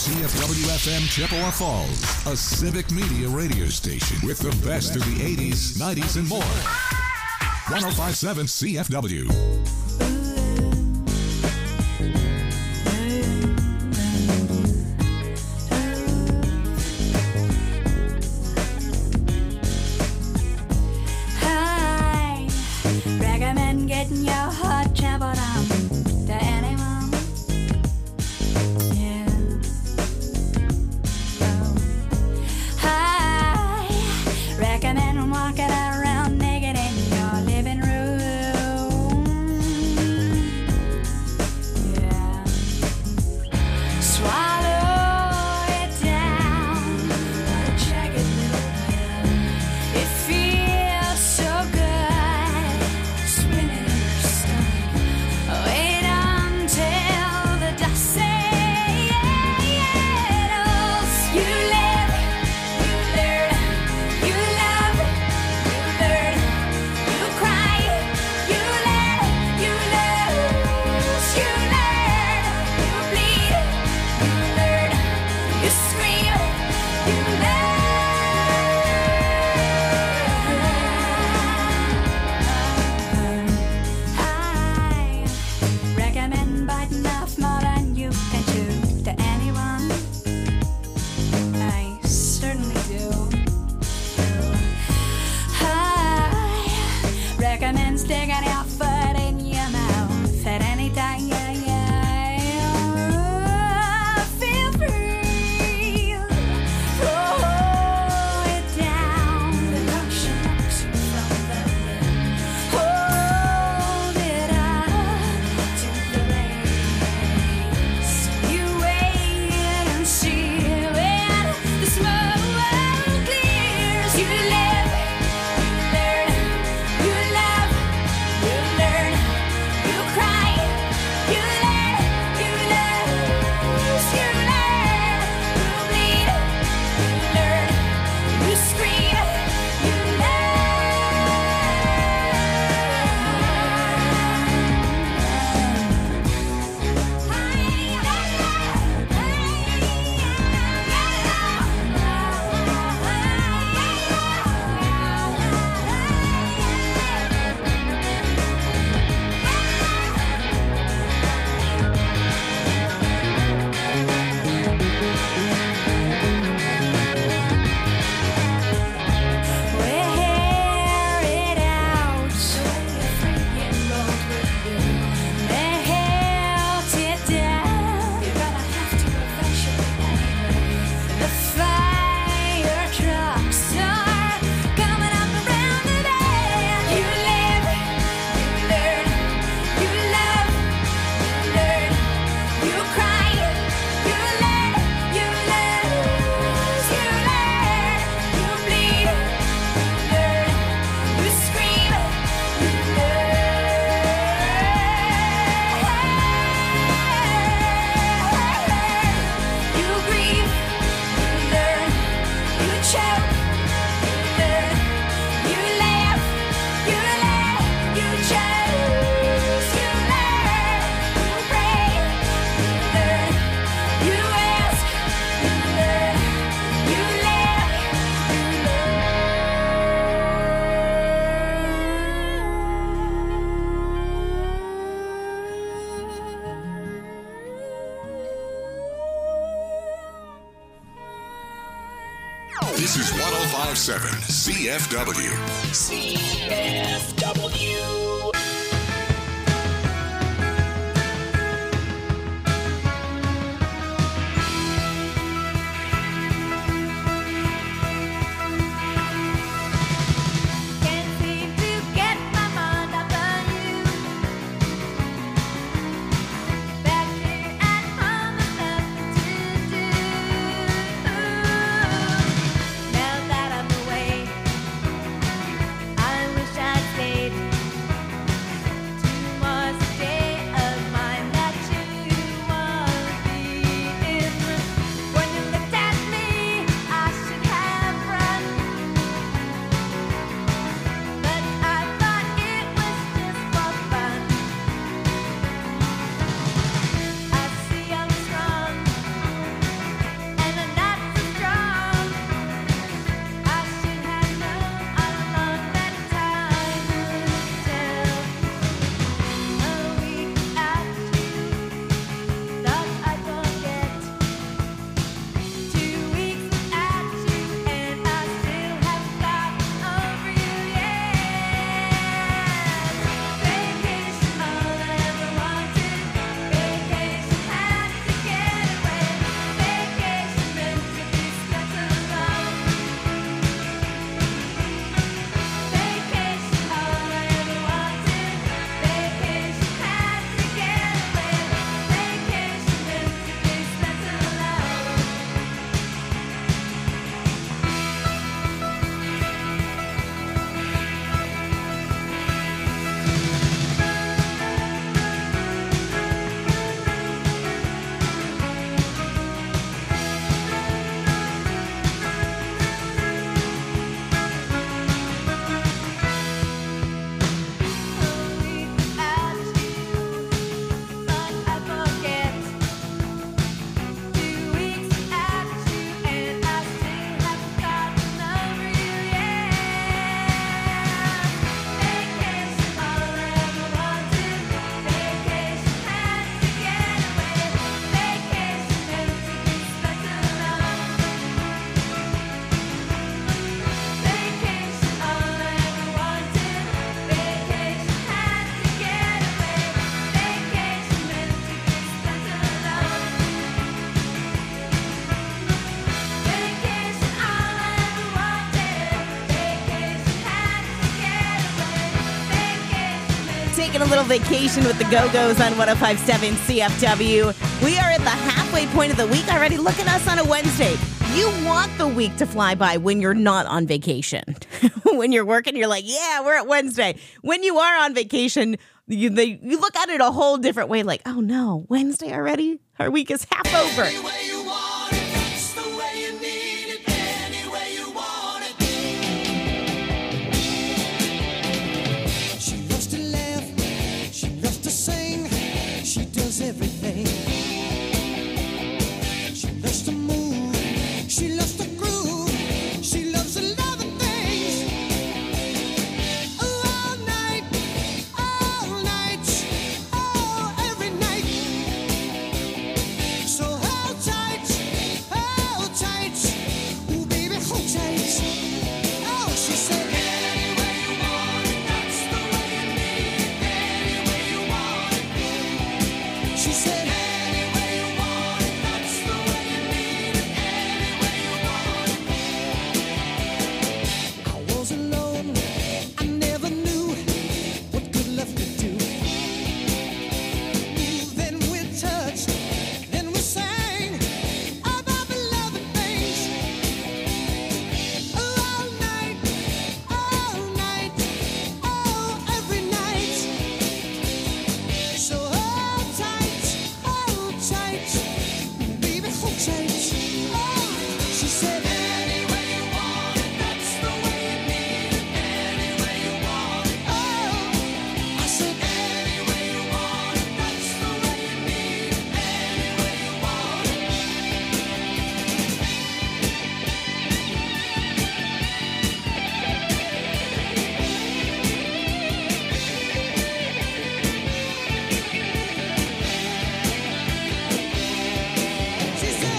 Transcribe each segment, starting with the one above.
CFW-FM Chippewa Falls, a civic media radio station with the best of the 80s, 90s, and more. 105.7 CFW. Getting your heart trampled on to anyone. Yeah. Oh. I recommend walking around naked in your living room. Yeah. Swallow it down like a jagged little pill. It feels so good. Wait until the dust settles. You live, you learn, you love, you learn, you cry, you let, you lose, you learn, you bleed, you learn, you scream, you recommend biting off more than you can chew to anyone. I certainly do. I recommend sticking your foot in your mouth at any time. Feel free. Throw it down. The lotion knocks you from the lid. Hold it up to the rays. You wait and see when the smoke clears. You live, you learn, you love, you learn, you cry, you let, you lose, you learn, you bleed, you learn, you scream, you wear it out. Melt it down. You're gonna have to eventually anyway. The fire trucks are coming up around the bend. You live, you learn, you love, you learn, you cry, you let, you lose, you learn, you bleed, you learn, you scream, you you grieve, you learn, you choke, you learn, you laugh, you let, you choose, you learn, you pray, you learn, you ask, you learn, you live, This is 105.7 CFW. CFW. can't seem to get my mind up on you. Back here at home, there's nothing to do. Now that I'm away, I wish I'd stay taking a little vacation with the Go-Go's on 105.7 CFW. We are at the halfway point of the week already. Look at us on a Wednesday. You want the week to fly by when you're not on vacation. When you're working, you're like, yeah, we're at Wednesday. When you are on vacation, you look at it a whole different way, like, oh no, Wednesday already? Our week is half over. Everything. She loves to move. She loves to groove. She loves a lot of things. All night, oh, every night. So hold tight, ooh baby, hold tight. Oh, she said, any way you want it, that's the way you need it. Any way you want it. She said, any way you want it, that's the way you need it. Any way you want it. I was alone, I never knew what good love could do. Then we touched, then we sang about the loving things. All night, oh, every night. So hold tight, baby, hold tight. Oh, she said, any way you want it, that's the way you need it. Any way you want it. Oh, I said, any way you want it, that's the way you need it. Any way you want it. She said,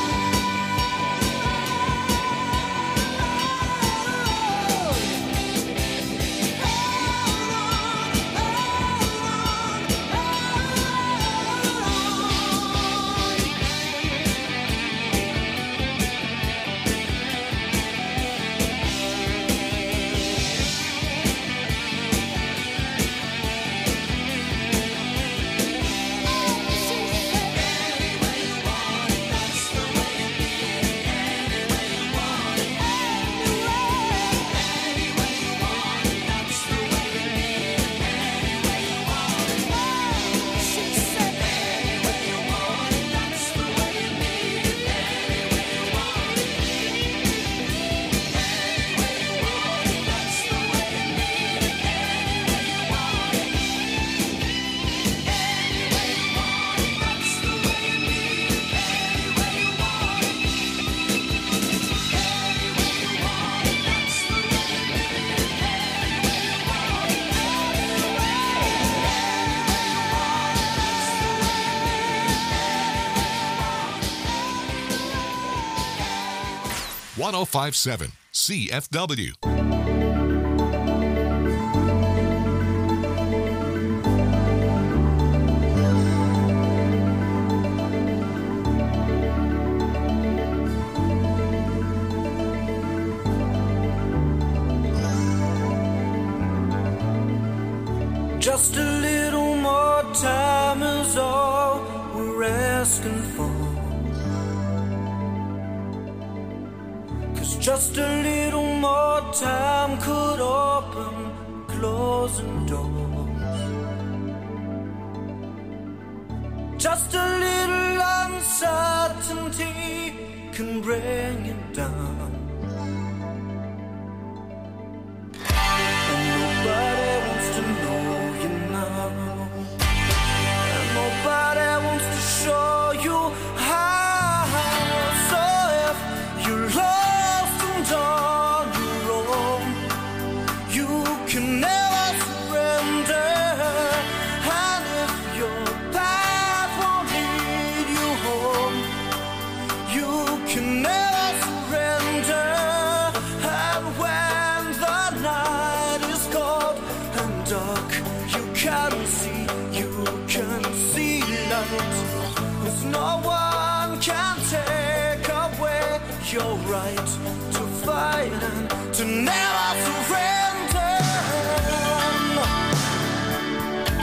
.1057 CFW. just a little more time is all we're asking for. 'Cause just a little more time could open closing doors. Just a little uncertainty can bring it down. And nobody wants to know you now. And nobody wants to show you how. So if you're lost and on your own, you can never surrender. And if your path won't lead you home, you can never surrender. And when the night is cold and dark, you can see light. 'Cause no one can take away your right to fight and to never surrender.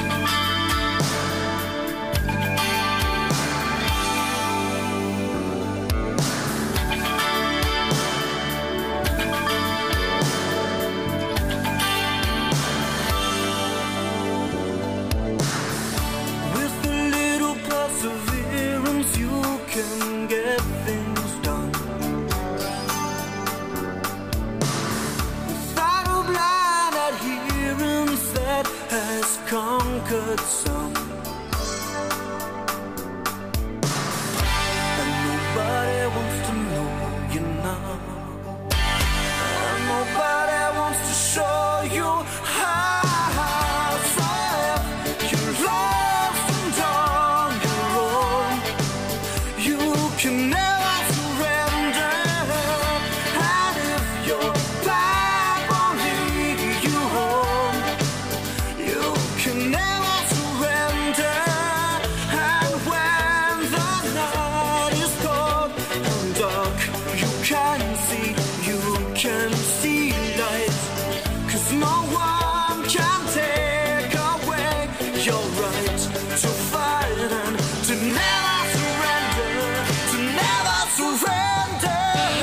good song. And nobody wants to know you now. And nobody wants to show you how. So if you're lost and on your own, you can never surrender. And if your Bible lead you home, you can never surrender. And when the night is cold and dark, you can see light. 'Cause no one can take away your right to fight and to never surrender, to never surrender.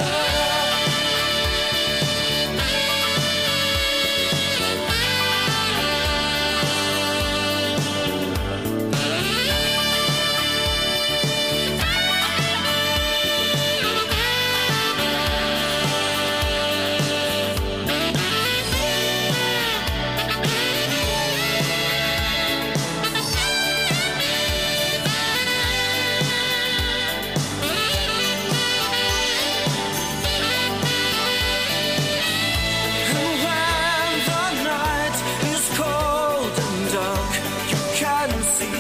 And when the night is cold and dark, you can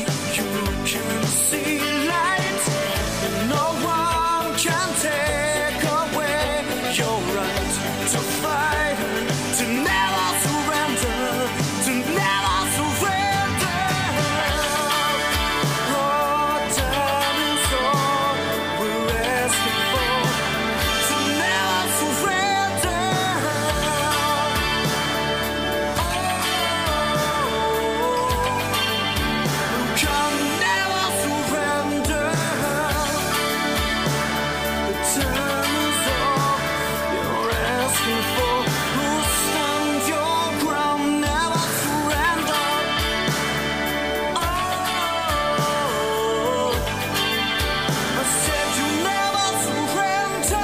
see light. And no one can take away your right to fight and to never surrender, to never surrender. Oh, time is all we're asking for, to never surrender. Can never surrender. The time is all you're asking for. Who'll stand your ground, never surrender. Oh, I said you never surrender.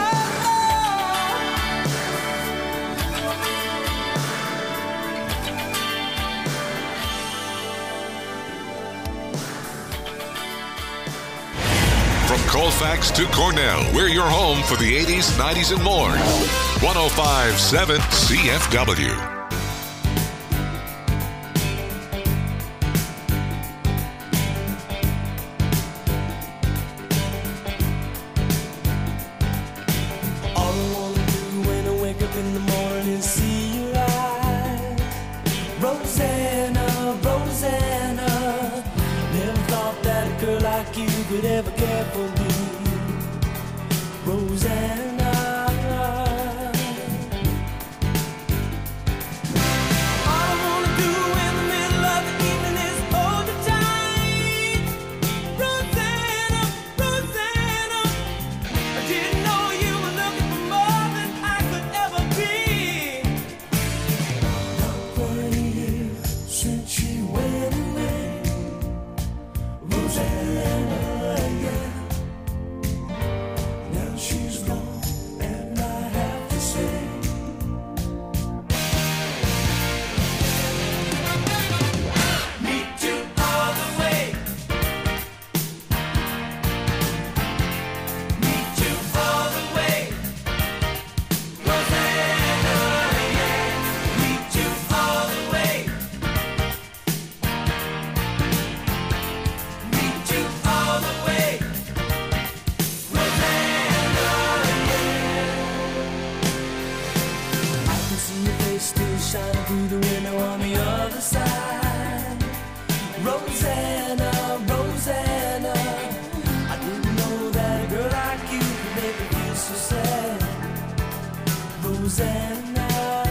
From Colfax to Cornell, we're your home for the 80s, 90s, and more. 105.7 CFW. All I wanna do when I wake up in the morning is see your eyes. Rosanna, Rosanna, never thought that a girl like you could ever care for me. Rosanna. All I wanna do in the middle of the evening is hold you tight. Rosanna, Rosanna, I didn't know you were looking for more than I could ever be. Not quite a year since she went away. Rosanna, yeah. Now she's gone, and I have to say, meet you all the way. Meet you all the way. Rosanna, yeah. Meet you all the way. Meet you all the way. Rosanna, yeah. I can see your face still shining through the window on the other side. Rosanna, Rosanna, I didn't know that a girl like you could make me feel so sad. Rosanna.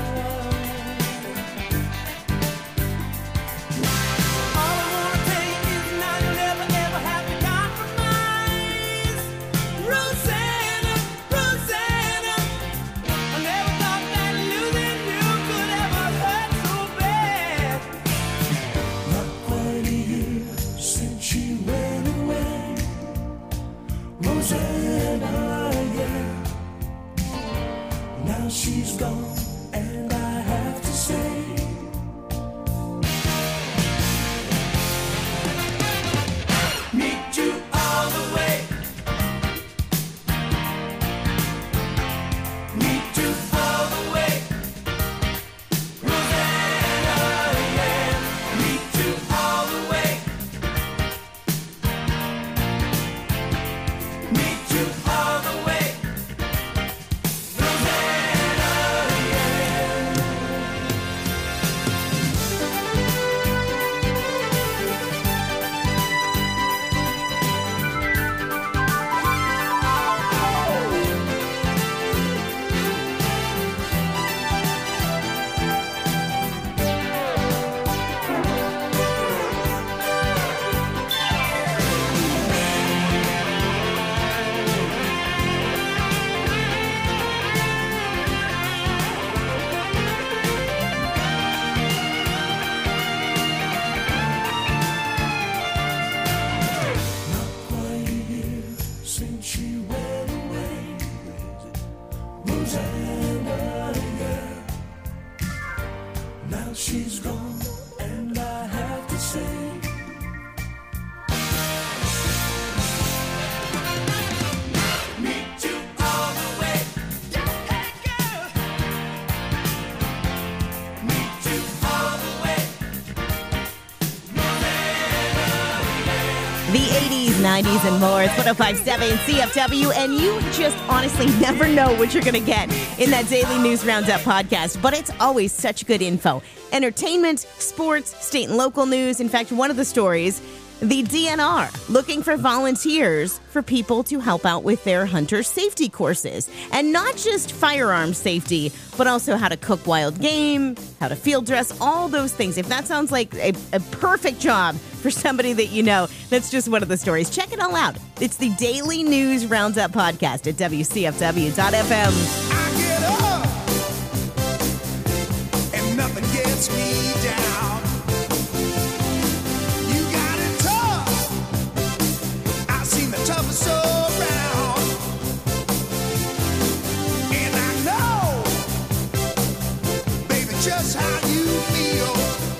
All I wanna tell you is now you'll never ever have to compromise. Rosanna, Rosanna, I never thought that losing you could ever hurt so bad. Not quite a year The 80s, 90s, and more. It's 1057 CFW, and you just honestly never know what you're going to get in that Daily News Roundup podcast, but it's always such good info. Entertainment, sports, state and local news. In fact, one of the stories, the DNR looking for volunteers for people to help out with their hunter safety courses. And not just firearm safety, but also how to cook wild game, how to field dress, all those things. If that sounds like a perfect job for somebody that you know, that's just one of the stories. Check it all out. It's the Daily News Roundup podcast at WCFW.FM. I get up and nothing gets me down. You got it tough. I've seen the toughest around. And I know, baby, just how you feel.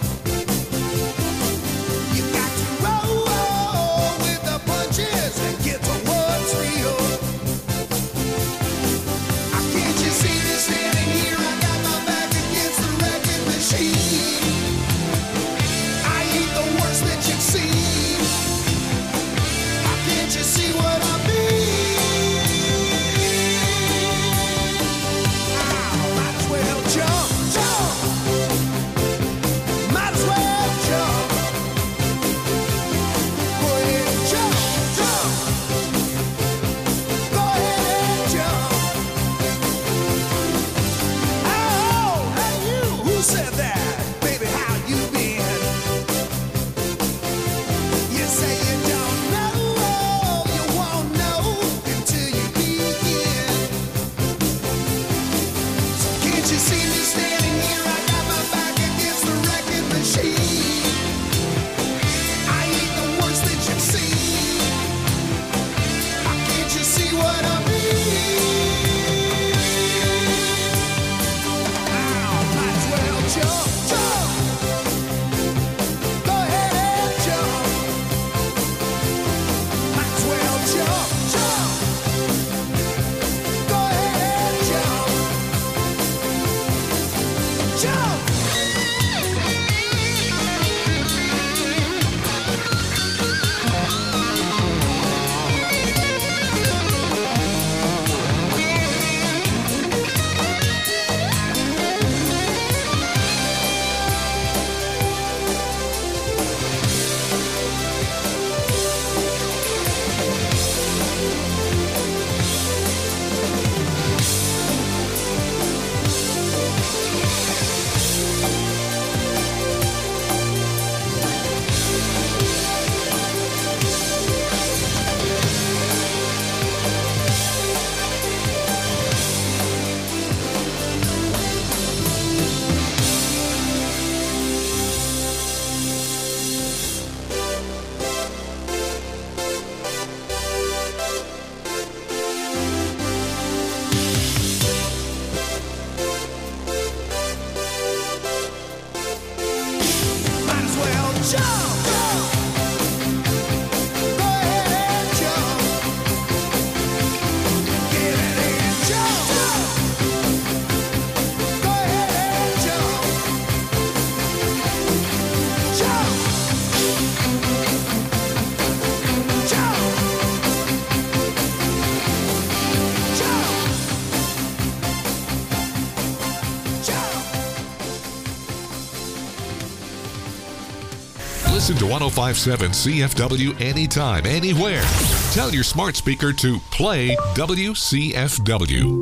You got to roll with the punches and get to what's real. Can't you see me standing here? I got my back against the wrecking machine. I ain't the worst that you've seen. Can't you see what I mean? Might as well jump, jump. Might as well jump. Go ahead and jump, jump. Go ahead and jump. Oh, hey you, who said that? Baby, how you been? You say you don't know, you won't know until you begin. So can't you see me standing here? I got my back against the wrecking machine. I ain't the worst that you've seen. Can't you see what I mean? Might as well jump, jump. Go ahead and jump. Might as well jump, jump. Go ahead and jump. Jump. Might as well jump. Go ahead and jump. Get it and jump. Go ahead and jump. Jump. Jump. Jump. Listen to 1057 CFW anytime, anywhere. Tell your smart speaker to play WCFW.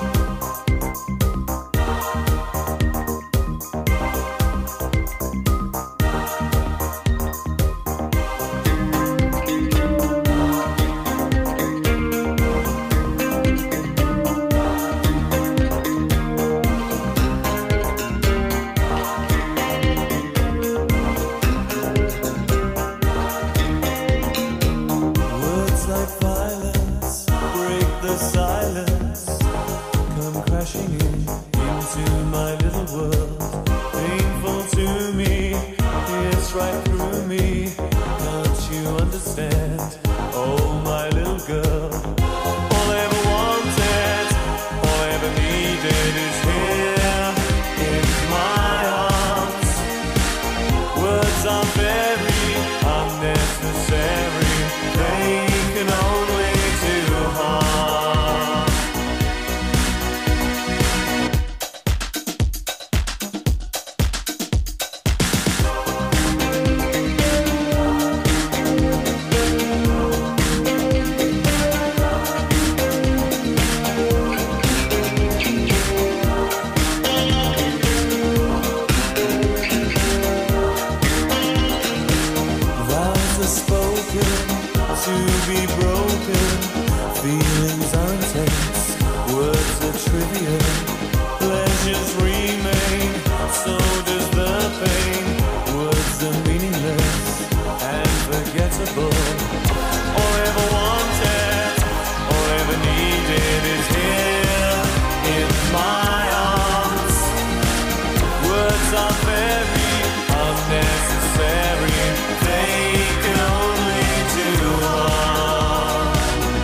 Words like violence break the silence, come crashing into my little world. Painful to me, it's right through me. Can't you understand? Oh, my little girl. All I ever wanted, all I ever needed is here in my arms. Words are very unnecessary. impossible. All I ever wanted, all I ever needed is here in my arms. Words are very unnecessary, they can only do harm.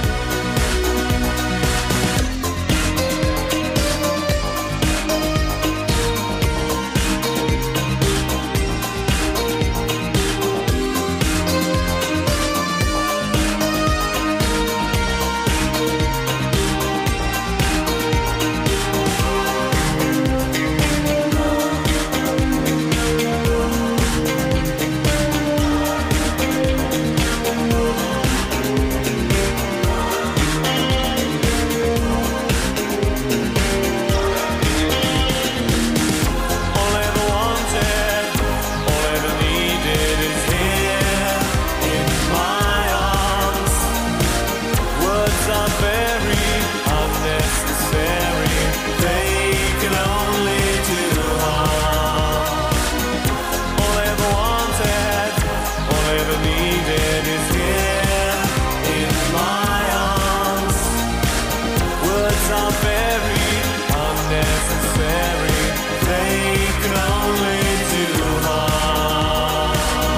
All I ever wanted, all I ever needed is here in my arms. Words are very unnecessary, they can only do harm. All I ever wanted, all I ever needed is here in my arms. Words are very unnecessary, they can only do harm.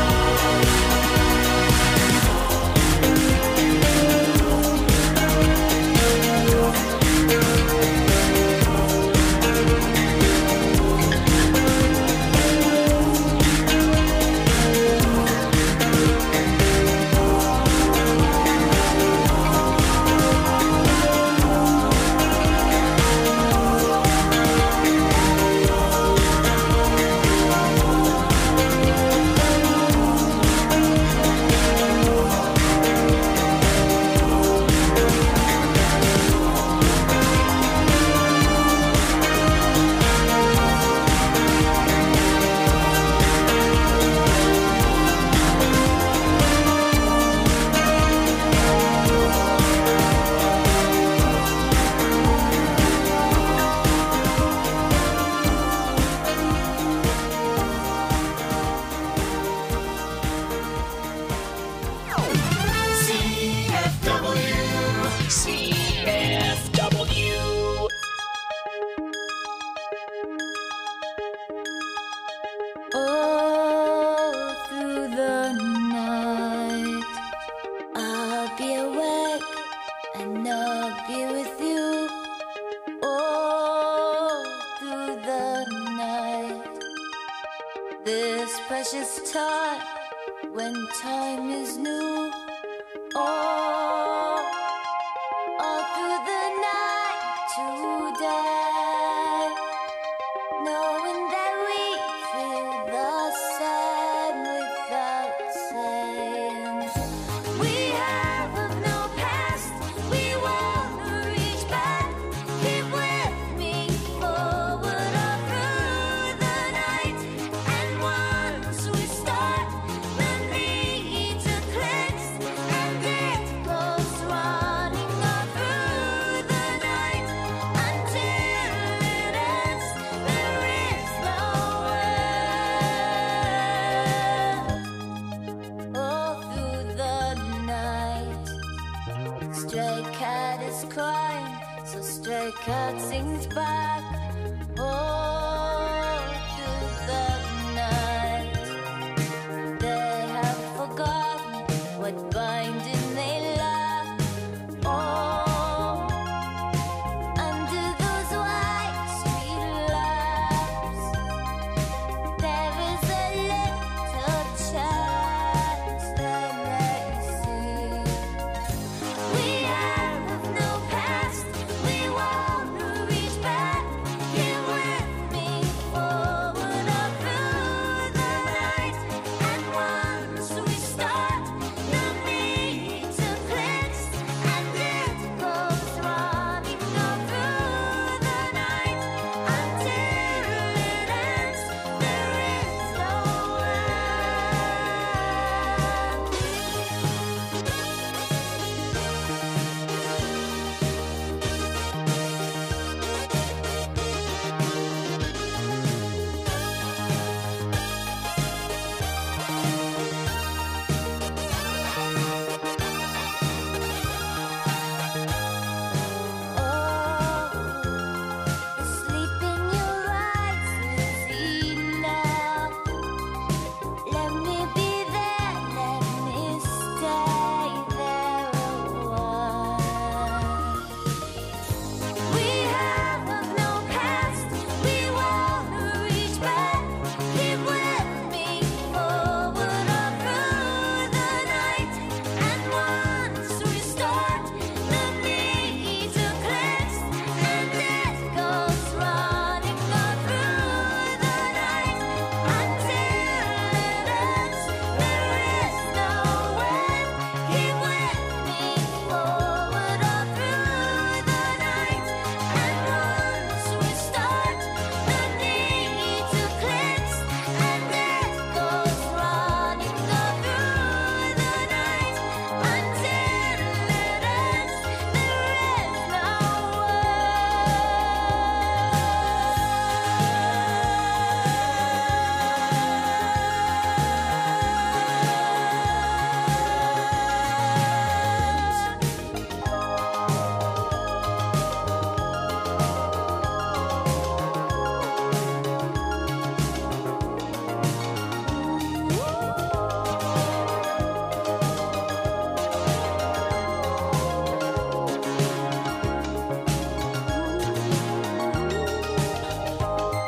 All through the night, I'll be awake and I'll be with you. All through the night, this precious time when time is new. All through the night today, knowing that we feel the same without saying. We have no past, we wanna reach back. Keep with me forward all through the night. And once we start, the need to cleanse, and it goes running all through the night until it ends. There is no end. All through the night, stray cat is crying, so stray cat sings back. All through the night, they have forgotten what binding they lack. Oh, under those white street lamps, there is a little chance they may see. We have no past, we wanna reach back. Here with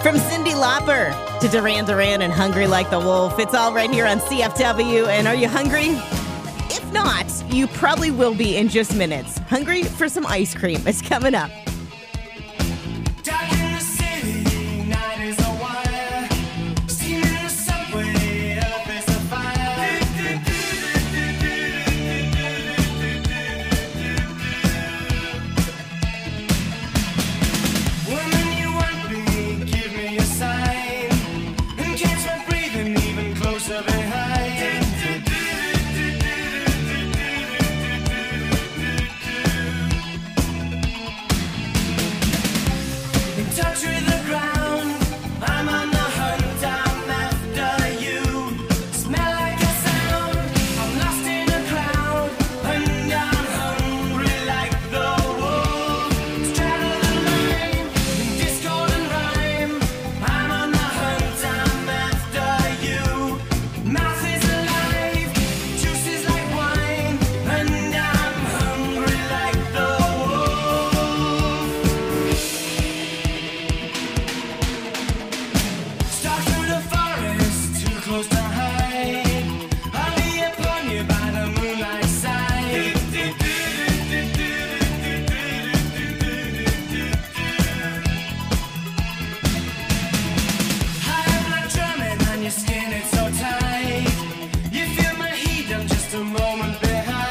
From Cyndi Lauper to Duran Duran and Hungry Like the Wolf, it's all right here on CFW. And are you hungry? If not, you probably will be in just minutes. Hungry for some ice cream? It's coming up. Dark in the city, night is a wire. Steam in the subway, earth is a fire. Woman, you want me, give me a sign. And catch my breathing even closer behind. Touch with the ground, I'm on the hunt, I'm after you. Smell like a sound, I'm lost in a crowd, and I'm hungry like the wolf. Straddle the line, in discord and rhyme, I'm on the hunt, I'm after you. Mouth is alive, juice is like wine, and I'm hungry like the wolf. Stalk through the forest, too close to hide. I'll be upon you by the moonlight side. I'm like drumming on your skin, it's so tight. You feel my heat, I'm just a moment behind.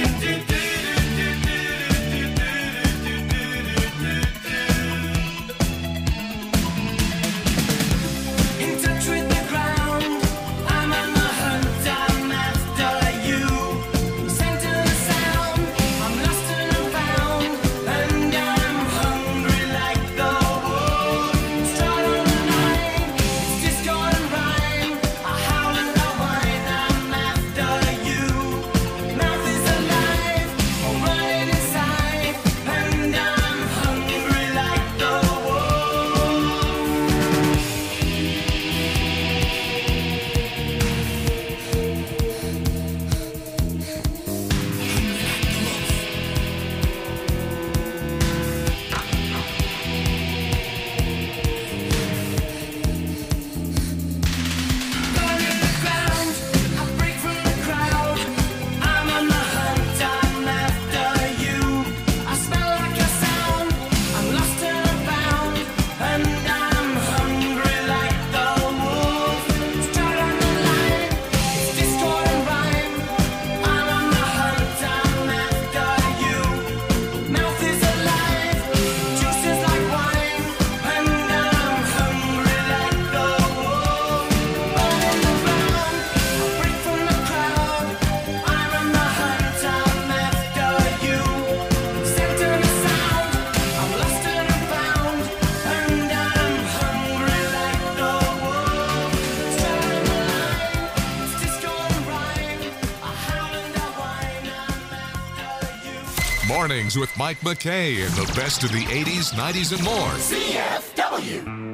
In touch with the ground, I'm on the hunt, I'm after you. Center the sound, I'm lost and I'm found, and I'm hungry like the wolf. Stride on the line, it's discord and rhyme. I howl and I whine, I'm after you. Mouth is alive, I'm running inside, and I'm hungry like the wolf. Burn in the ground, I break from the crowd. I'm on the hunt, I'm after you. I smell like a sound, I'm lost and I'm found, and I'm hungry like the wolf. Stride on the line, it's discord and rhyme. I'm on the hunt, I'm after you. Mouth is alive, juice is like wine, and I'm hungry like the wolf. Burn in the ground, I break from the crowd. I'm on the hunt, I'm after you. Center the sound, I'm lost and I'm found, and I'm hungry like the wolf. Stride on the line, it's discord and rhyme. I howl and I whine, I'm after you. Mornings with Mike McKay and the best of the 80s, 90s, and more. CFW.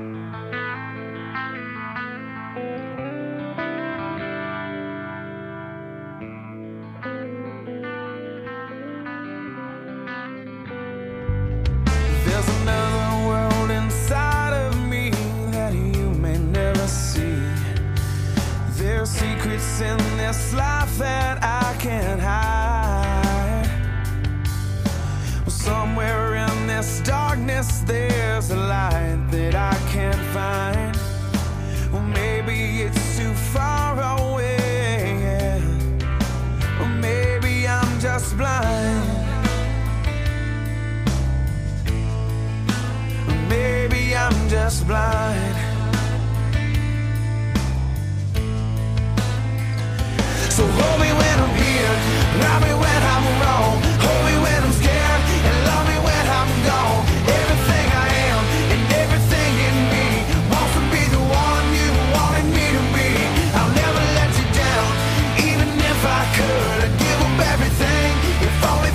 There's another world inside of me that you may never see. There's secrets in this life that I can't hide. Well, somewhere in this darkness there's a light that I can't find. Well, maybe it's too far away, yeah. Or maybe I'm just blind. Maybe I'm just blind. So hold me when I'm here, love me when I'm wrong. Hold me when I'm scared, and love me when I'm gone. Everything I am and everything in me wants to be the one you wanted me to be. I'll never let you down, even if I could. I'd give up everything if only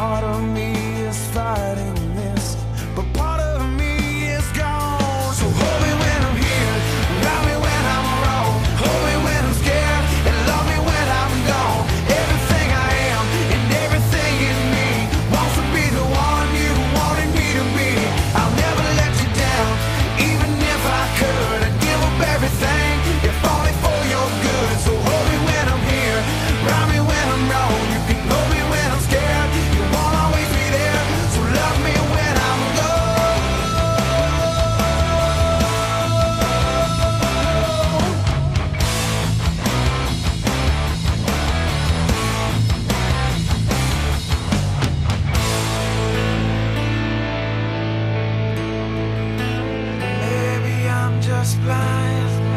part of me is fighting this, but part of me is gone. So hold me when I'm here, love me when I'm wrong, hold me when I'm scared, and love me when I'm gone. Everything I am and everything in me wants to be the one you wanted me to be. I'll never let you down, even if I could. I'd give up everything, if only for your good. So hold me when I'm here, round me when I'm wrong. You can hold me when I'm scared, you won't always be there. So love me when I'm gone. Maybe I'm just blind.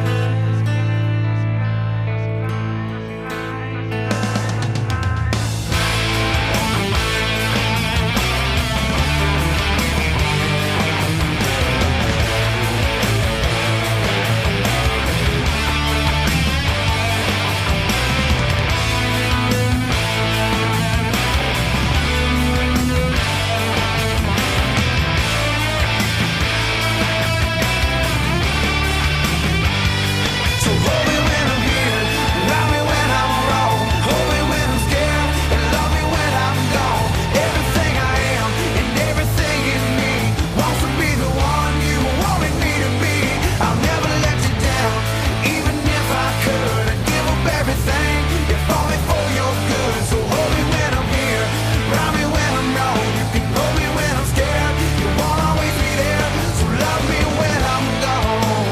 So hold me when I'm here, love me when I'm wrong, hold me when I'm scared, and love me when I'm gone. Everything I am and everything in me wants to be the one you wanted me to be. I'll never let you down, even if I could. I'd give up everything, if only for your good. So hold me when I'm here, round me when I'm wrong. You can hold me when I'm scared, you won't always be there. So love me when I'm gone.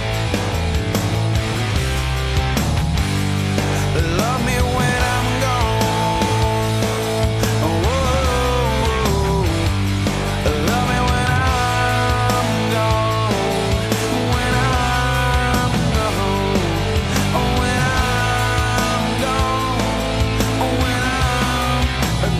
Love me when I'm gone. Whoa. Love me when I'm gone. When I'm gone. When I'm gone. When I'm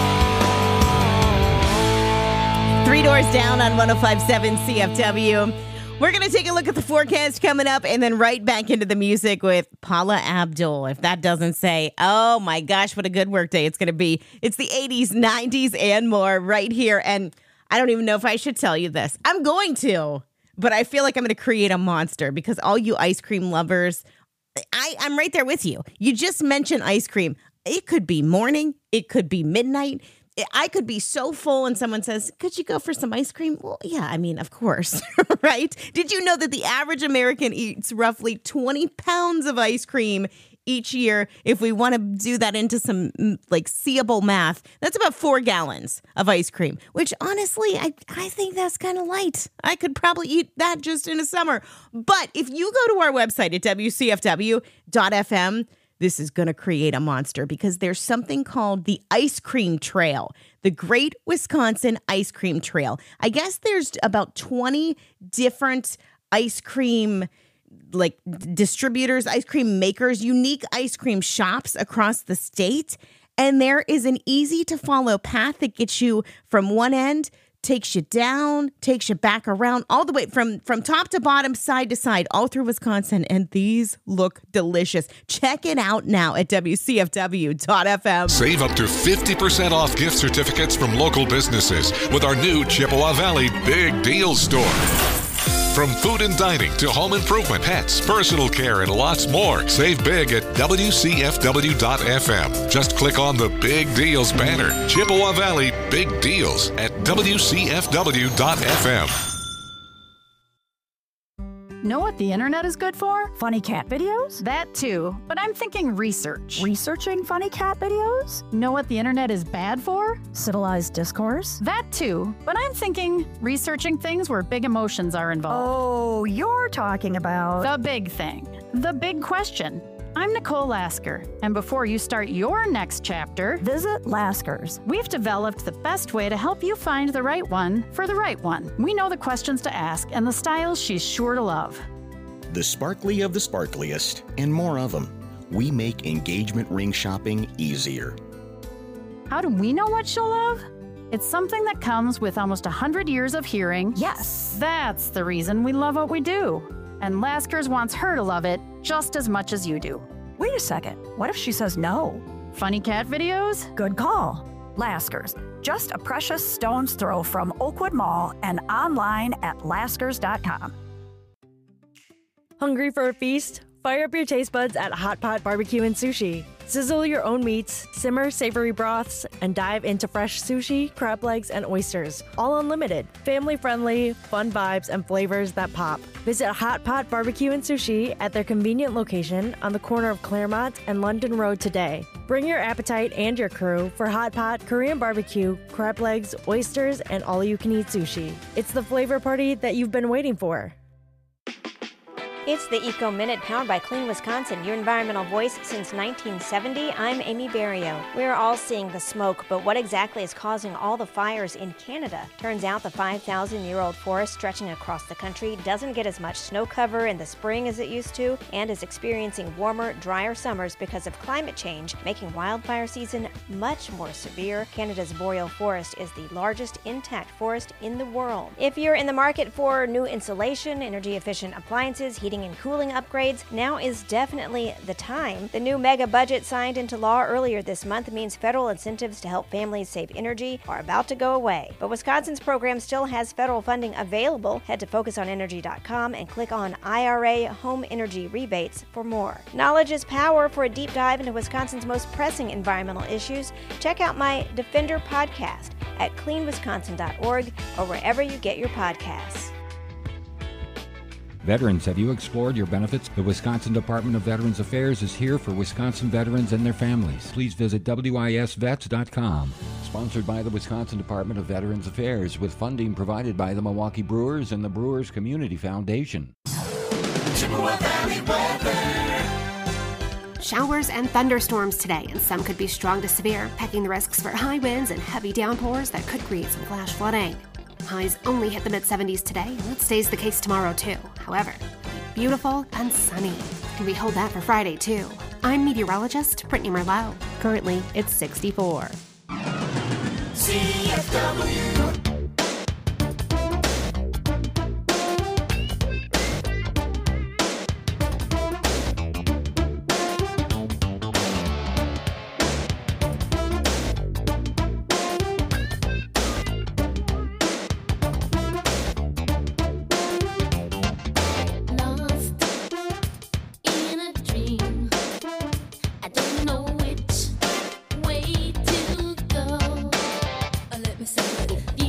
gone. 3 Doors Down on 105.7 CFW. We're going to take a look at the forecast coming up and then right back into the music with Paula Abdul. If that doesn't say, oh my gosh, what a good work day it's going to be. It's the 80s, 90s, and more right here. And I don't even know if I should tell you this. I'm going to, but I feel like I'm going to create a monster because all you ice cream lovers, I'm right there with you. You just mentioned ice cream. It could be morning. It could be midnight. I could be so full and someone says, could you go for some ice cream? Well, yeah, I mean, of course, right? Did you know that the average American eats roughly 20 pounds of ice cream each year? If we want to do that into some like seeable math, that's about 4 gallons of ice cream, which honestly, I think that's kind of light. I could probably eat that just in a summer. But if you go to our website at WCFW.FM, this is going to create a monster because there's something called the Ice Cream Trail, the Great Wisconsin Ice Cream Trail. I guess there's about 20 different ice cream like distributors, ice cream makers, unique ice cream shops across the state. And there is an easy to follow path that gets you from one end, takes you down, takes you back around, all the way from top to bottom, side to side, all through Wisconsin. And these look delicious. Check it out now at WCFW.FM. Save up to 50% off gift certificates from local businesses with our new Chippewa Valley Big Deal Store. From food and dining to home improvement, pets, personal care, and lots more. Save big at WCFW.FM. Just click on the Big Deals banner. Chippewa Valley Big Deals at WCFW.FM. Know what the internet is good for? Funny cat videos? That too, but I'm thinking research. Researching funny cat videos? Know what the internet is bad for? Civilized discourse? That too, but I'm thinking researching things where big emotions are involved. Oh, you're talking about... The big thing. The big question. I'm Nicole Lasker, and before you start your next chapter, Visit Lasker's. we've developed the best way to help you find the right one for the right one. We know the questions to ask and the styles she's sure to love. The sparkly of the sparkliest, and more of them. We make engagement ring shopping easier. How do we know what she'll love? It's something that comes with almost 100 years of hearing. Yes. That's the reason we love what we do. And Laskers wants her to love it just as much as you do. Wait a second. What if she says no? Funny cat videos? Good call. Laskers, just a precious stone's throw from Oakwood Mall and online at laskers.com. Hungry for a feast? Fire up your taste buds at Hot Pot Barbecue and Sushi. Sizzle your own meats, simmer savory broths, and dive into fresh sushi, crab legs, and oysters. All unlimited. Family-friendly, fun vibes, and flavors that pop. Visit Hot Pot Barbecue and Sushi at their convenient location on the corner of Claremont and London Road today. Bring your appetite and your crew for Hot Pot, Korean barbecue, crab legs, oysters, and all-you-can-eat sushi. It's the flavor party that you've been waiting for. It's the Eco Minute powered by Clean Wisconsin, your environmental voice since 1970. I'm Amy Barrio. We're all seeing the smoke, but what exactly is causing all the fires in Canada? Turns out the 5,000-year-old forest stretching across the country doesn't get as much snow cover in the spring as it used to and is experiencing warmer, drier summers because of climate change, making wildfire season much more severe. Canada's boreal forest is the largest intact forest in the world. If you're in the market for new insulation, energy-efficient appliances, heating and cooling upgrades, now is definitely the time. The new mega budget signed into law earlier this month means federal incentives to help families save energy are about to go away. But Wisconsin's program still has federal funding available. Head to focusonenergy.com and click on IRA Home Energy Rebates for more. Knowledge is power. For a deep dive into Wisconsin's most pressing environmental issues, check out my Defender podcast at cleanwisconsin.org or wherever you get your podcasts. Veterans, have you explored your benefits? The Wisconsin Department of Veterans Affairs is here for Wisconsin veterans and their families. Please visit wisvets.com. Sponsored by the Wisconsin Department of Veterans Affairs with funding provided by the Milwaukee Brewers and the Brewers Community Foundation. Chippewa Valley weather. Showers and thunderstorms today, and some could be strong to severe, packing the risks for high winds and heavy downpours that could create some flash flooding. Highs only hit the mid-70s today, and that stays the case tomorrow too. However, it'll be beautiful and sunny, and we hold that for Friday too. I'm meteorologist Brittany Merlot. Currently, it's 64. CFW. Let me say it.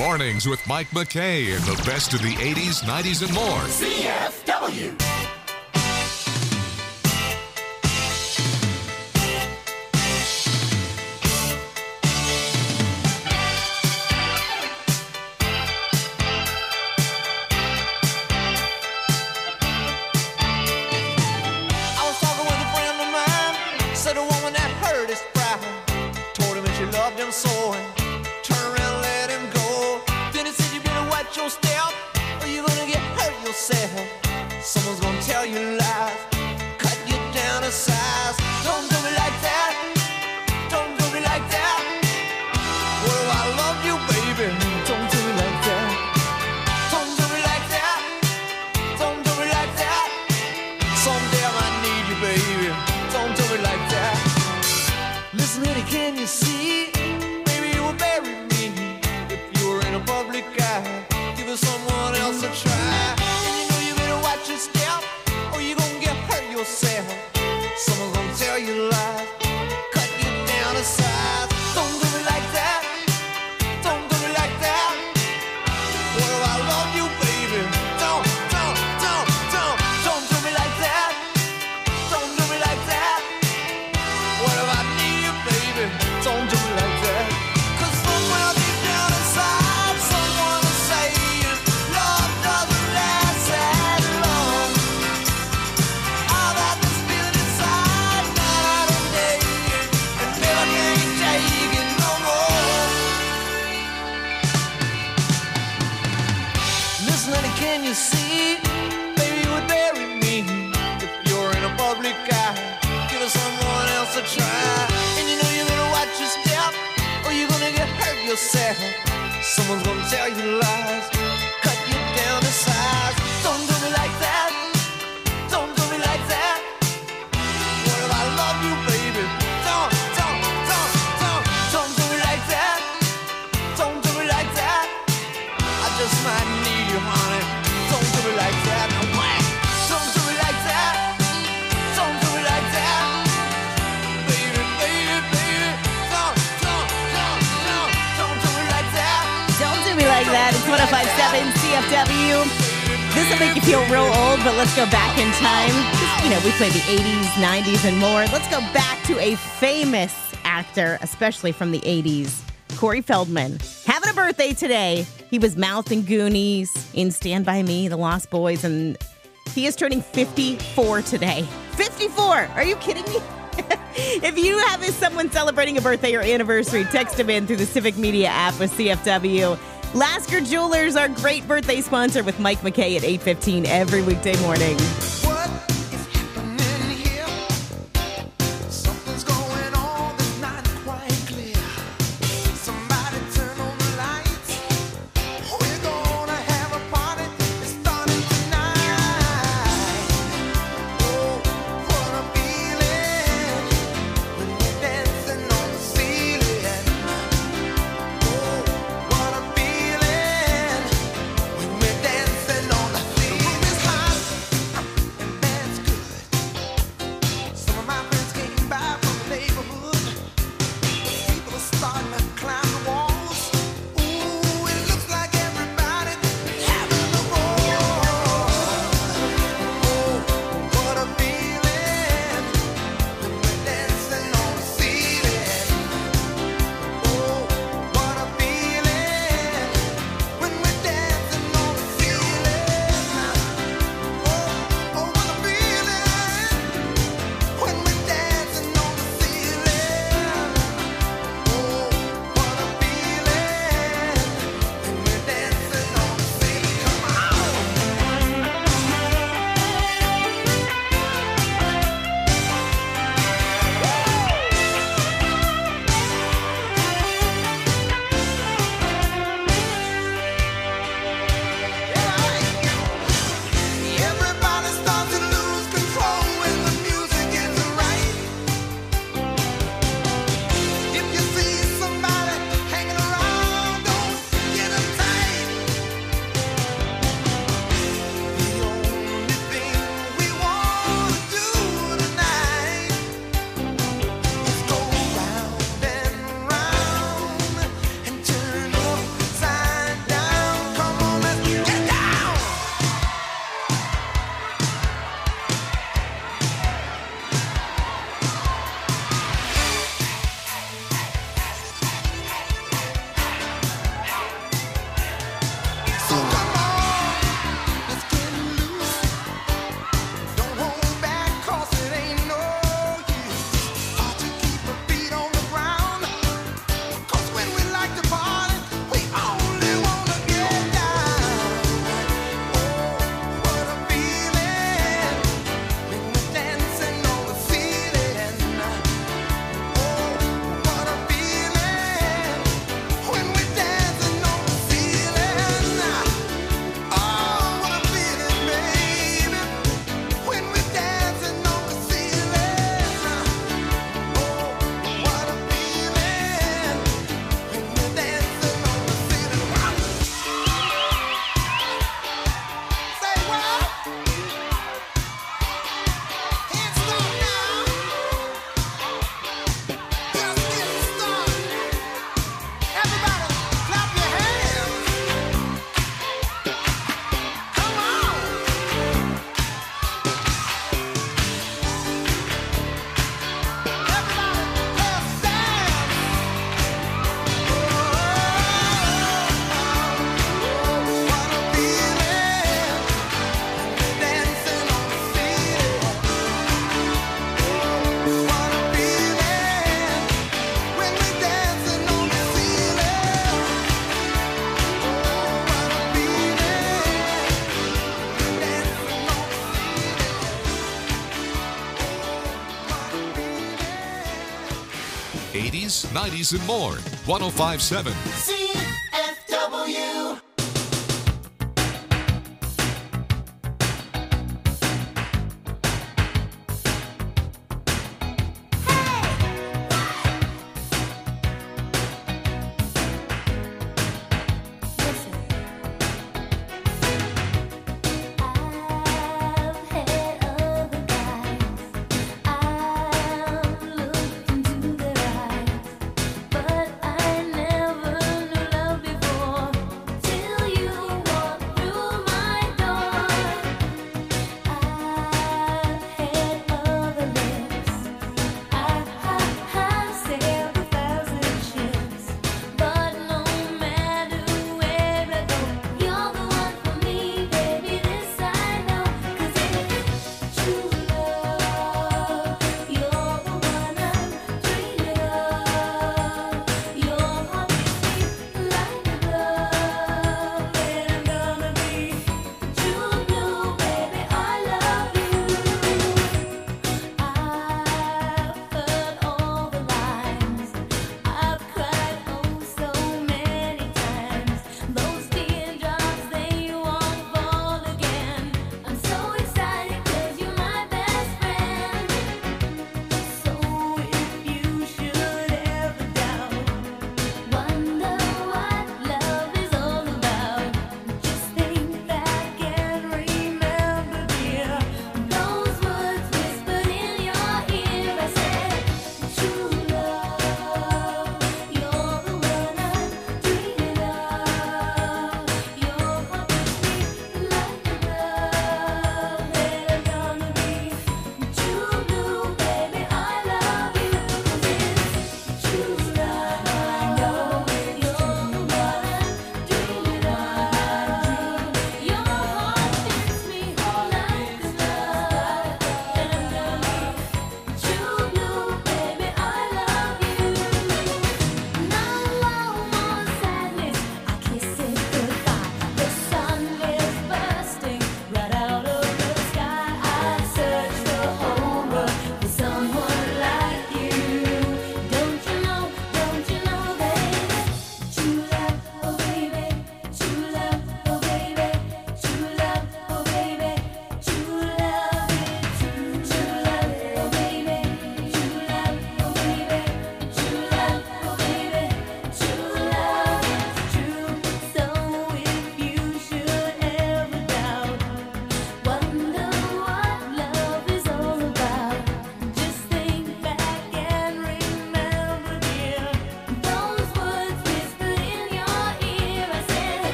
Mornings with Mike McKay and the best of the 80s, 90s, and more. CFW. I was talking with a friend of mine, said a woman that hurt his pride, told him that she loved him so, and turned around and let him go. Then he said, you better watch your step, or you're gonna get hurt yourself. Someone's gonna tell you lies, cut you down to size. Don't do me like that, don't do me like that. What if I love you, baby? Don't do me like that. Don't do me like that, don't do me like that. Someday I might need you, baby. Don't do me like that. Listen, honey, can you see? Maybe you will bury me if you were in a public eye. Give it someone else a try. And you know you better watch your step, or you're gonna get hurt yourself. Someone's gonna tell you lies, cut you down to size. Don't do me like that. Don't do me like that. What if I love you, baby? Don't do me like that. Don't do me like that. What if I need you, baby? Don't do me like that. 'Cause somewhere deep down inside, someone is saying love doesn't last that long. All that this feeling inside, night and day, and never can take it no more. Listen, honey, can you see? Baby, you would bury me if you're in a public eye. Give it someone else a try. And you know you better watch your step, or you're gonna get hurt yourself. Someone's gonna tell you lies, cut you down to size. Don't do me like that. Don't do me like that. What if I love you, baby? Don't do me like that. Don't do me like that. I just might need you, honey. Don't do me like that. No way. Don't do me like that. Don't do me like that. Baby, baby, baby. Don't do me like that. Don't do me like that. It's 105.7 CFW. This will make you feel real old, but let's go back in time. You know, we played the 80s, 90s, and more. Let's go back to a famous actor, especially from the 80s, Corey Feldman. Having a birthday today. He was Mouth in Goonies, in Stand By Me, The Lost Boys, and he is turning 54 today. 54! Are you kidding me? If you have someone celebrating a birthday or anniversary, text them in through the Civic Media app with CFW. Lasker Jewelers, our great birthday sponsor, with Mike McKay at 8:15 every weekday morning. Something's going on that's not quite clear. Somebody turn on the lights. We're gonna have a party. It's starting tonight. Oh, what a feeling when we're dancing on the ceiling. Oh, what a feeling when we're dancing on the ceiling. The room is hot. 80s, 90s, and more. 1057 See